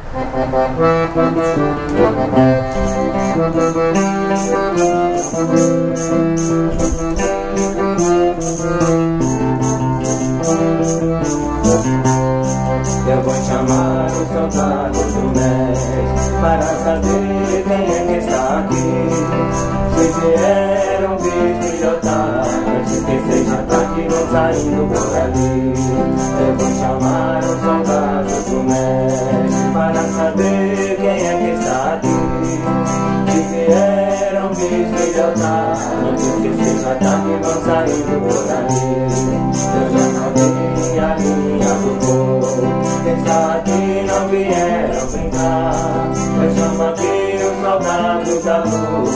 Eu vou chamar os soldados do mestre para saber quem é que está aqui. Se vieram bisbilhotar, que seja ataque não saindo por ali. Eu vou chamar os soldados do mestre para saber quem é que está aqui. Se vieram bisbilhotar, que seja ataque não saindo por ali. Eu já não vi a linha do povo. Quem está aqui não vieram brincar. Eu chamo aqui os soldados da luz,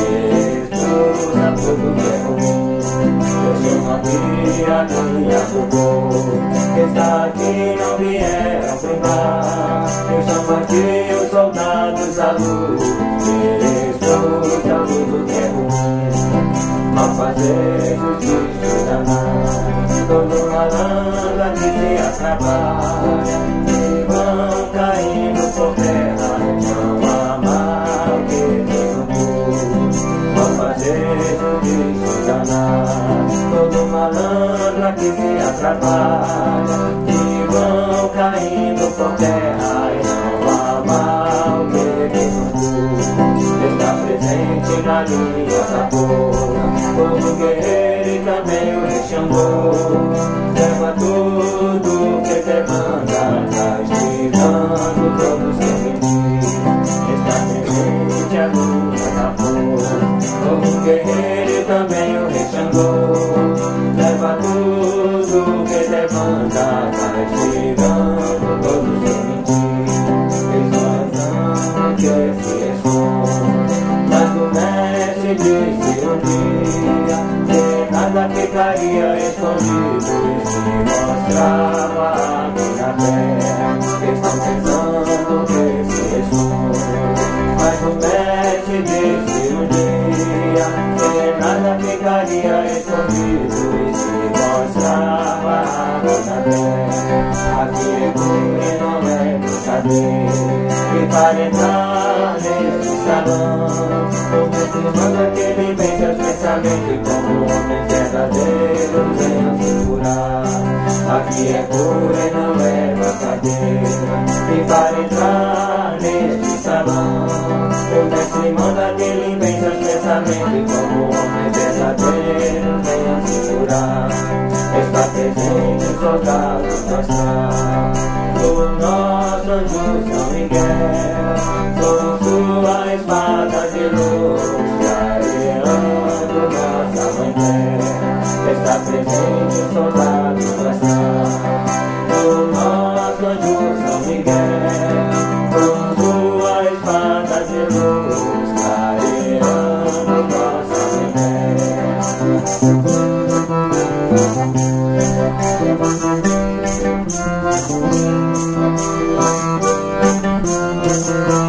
expulsa tudo que é ruim. Eu chamo aqui a linha do povo. Quem está aqui não vieram brincar. Eu chamo aqui os soldados da luz, expulsa tudo que é ruim. Ao fazer justiça danada, todo malandro aqui se atrapalha e vão caindo por terra, não há mal que Deus não. Ao fazer justiça danada, todo malandro aqui se atrapalha e vão caindo por terra, e não há mal que Deus não. Está presente na linha da boa, como guerreiro e também o rei Xangô. Leva tudo que demanda, castigando todos que mentir. Está presente a luz da força, como guerreiro e também o rei Xangô. Leva tudo que demanda, castigando todos que mentir. Fez oração que se esconde, mas o mestre disse um dia que nada ficaria escondido e se mostrava aqui na terra. Estão pensando que se esconde, mas o mestre disse um dia que nada ficaria escondido e se mostrava aqui na terra. Aqui é e não é brincadeira, e para entrar nesse salão, o mestre manda que ele vem seus pensamentos e como homem verdadeiro venham se curar. Aqui é cura e não é brincadeira, e para entrar neste salão, o mestre manda que ele vem seus pensamentos e como homem verdadeiro venham se curar. Está presente o soldado da estrada, o nosso anjo São Miguel, com sua espada de luz, clareando nossa mãe terra. Está presente o soldado da estrada, o nosso anjo São Miguel, com sua espada de luz, clareando nossa mãe terra. Thank you.